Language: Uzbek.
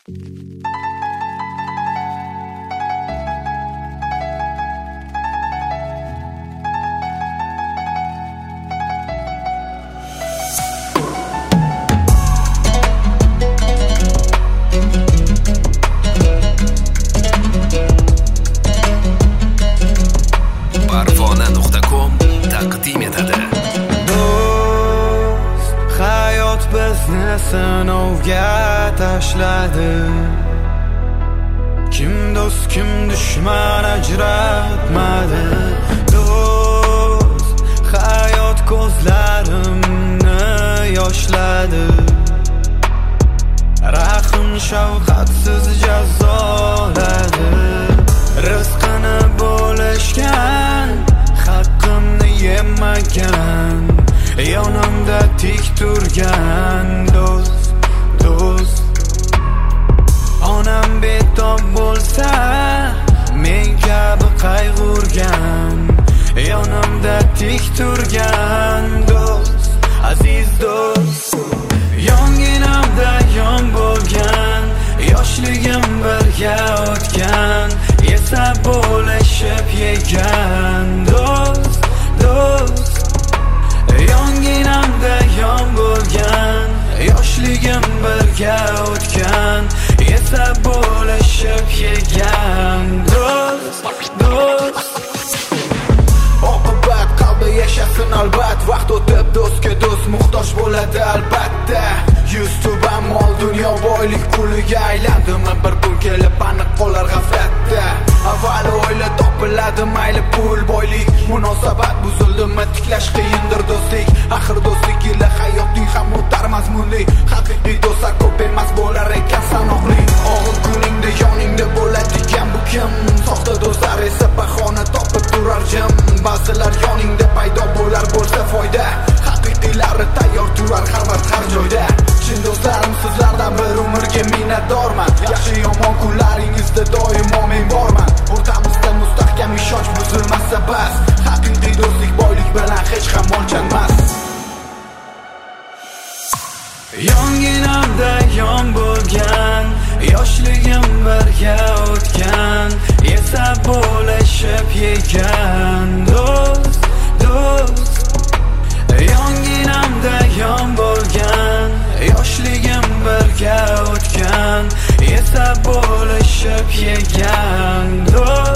Parvona.com taqdim etadi. Do'st, hayot bizni sinovga tashladi. Kim do'st, kim dushman ajratmadi. Do'st, hayot ko'zlarimni yoshladi. Rahim shafqatsiz jazoladi. Rizqini bo'lishgan, haqqimni yemagan, yonimda tik turgan do'st, do'st. Onam betob bo'lsa, men kabi qayg'urgan, yonimda tik turgan do'st, aziz do'st. Yonginamda yon bo'lgan, yoshligim birga o'tgan, esa bo'lishib yegan do'st, do'st. Yonginamda yon bo'lgan, yoshligim birga o'tgan, esa bo'lishib yegan do'st, do'st. Oqibat qalbi yashasin albat, vaqt o'tib do'stga do'st muhtoj bo'ladi albatta. Yuz tuban mol dunyo boylik puliga aylandimi, bir kun kelib aniq qolar g'aflatda. Avval o'yla topiladi mayli pul boylik, munosabat buzildimi tiklash qiyindir do'stlik. Axir do'stlik ila hayotning ham o'tar mazmunli, haqiqiy do'stlar ko'p emas bo'lar ekan sanoqli. Og'ir kuningda yoningda bo'ladigan bu kim? Soxta do'stlar esa bahona topib turar jim. Ba'zilar yoningda paydo bo'lar bo'lsa foyda, haqiqiylari tayyor turar har vaqt har joyda. Chin do'stlarim sizlardan bir umrga minnatdorman. Yaxshi yomon kunlaringizda doimo men borman. O'rtamizda mustahkam ishonch buzilmasa bas. Haqiqiy do'stlik boylik bilan hech ham o'lchanmas. Yonginamda yon bo'lgan, yoshligim birga o'tgan, esa bo'lishib yegan do'st, do'st. Yonginamda yon bo'lgan, yoshligim birga o'tgan, esa bo'lishib yegan do'st.